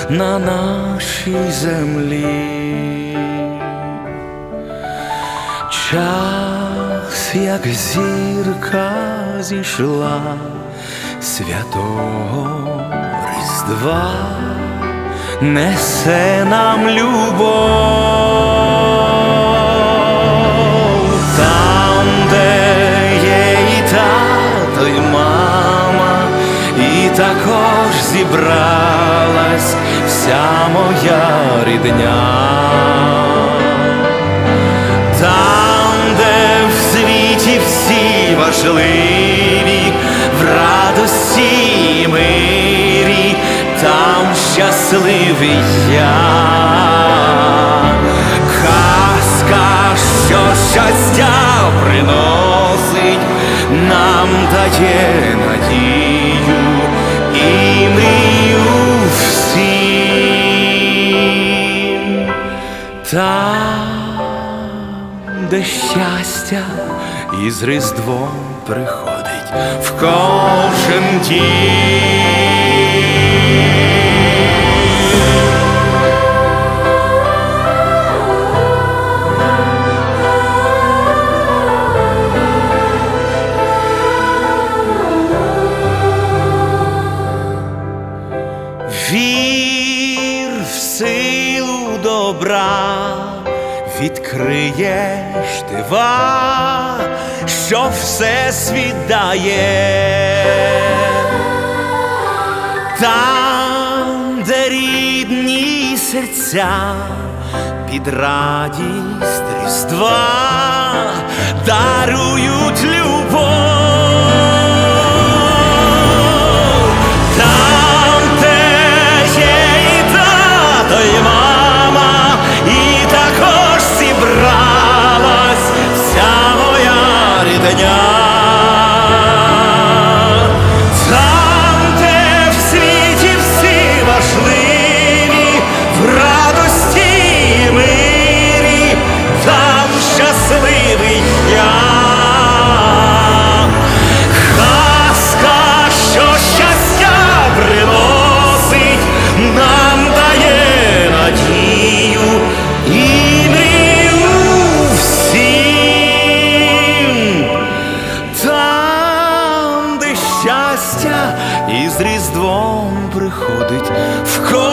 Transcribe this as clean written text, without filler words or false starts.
на нашій землі. Час, як зірка зійшла святого Різдва, несе нам любов. Там, де є і тато, і мама, і також зібралась вся моя рідня. Там, де в світі всі важливі, в радості і мирі, там щасливий я. Казка, що щастя приносить, нам дає надію і мрію всім. Там, де щастя із Різдвом приходить в кожен дім. Вір в силу добра, відкриєш дива, що всесвіт дає. Там, де рідні серця під радість Різдва дарують любов. Там, де в світі всі важливі, в радості і мирі, там щасливий я. Казка, що щастя приносить, нам дає надію і мрію всім. Там, де щастя із Різдвом приходить в